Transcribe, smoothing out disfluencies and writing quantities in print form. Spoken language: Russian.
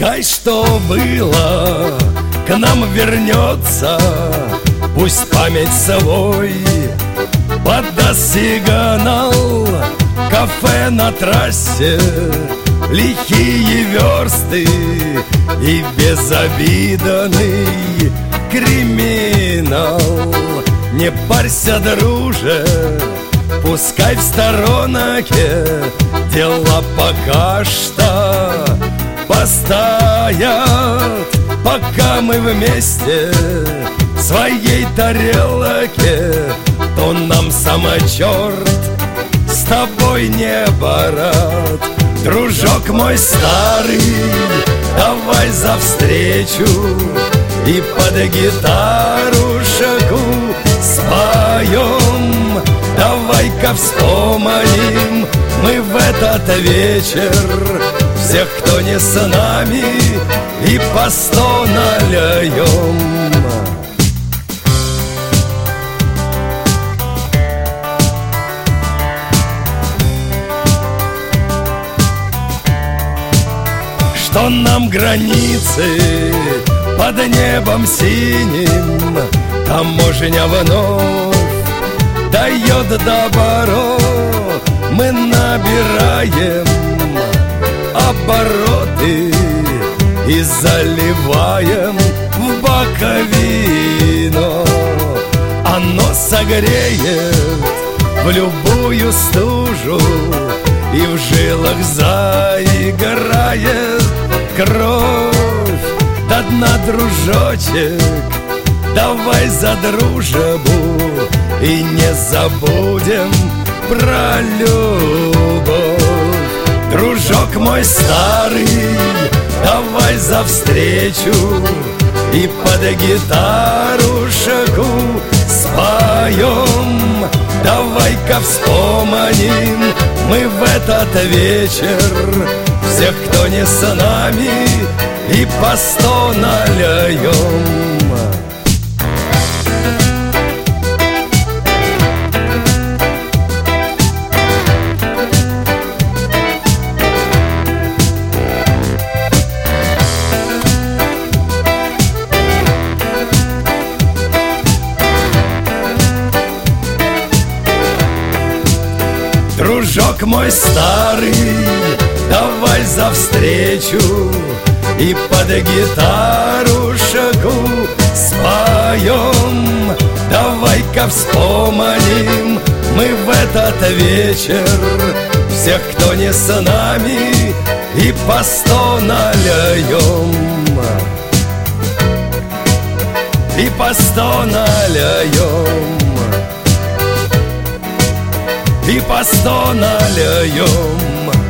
Пускай что было, к нам вернется, пусть память свой подаст сигнал. Кафе на трассе, лихие версты и безобидный криминал. Не парься, друже, пускай в сторонке дела пока что постоят, пока мы вместе в своей тарелке, то нам сама черт с тобой не барат. Дружок мой старый, давай за встречу и под гитарушку споем. Давай-ка вспомним мы в этот вечер всех, кто не с нами, и по 100 нальем. Что нам границы под небом синим, таможня вновь дает добро. Мы набираем обороты и заливаем в боковину. Оно согреет в любую стужу, и в жилах заиграет кровь до дна, дружочек. Давай за дружбу и не забудем про любовь. Дружок мой старый, давай за встречу и под гитарушку споем. Давай-ка вспомним мы в этот вечер всех, кто не с нами, и по 100 нальем. Дружок мой старый, давай за встречу и под гитарушку споем. Давай-ка вспомним мы в этот вечер всех, кто не с нами, и по 100 нальем. И по 100 нальем. И по 100 нальем.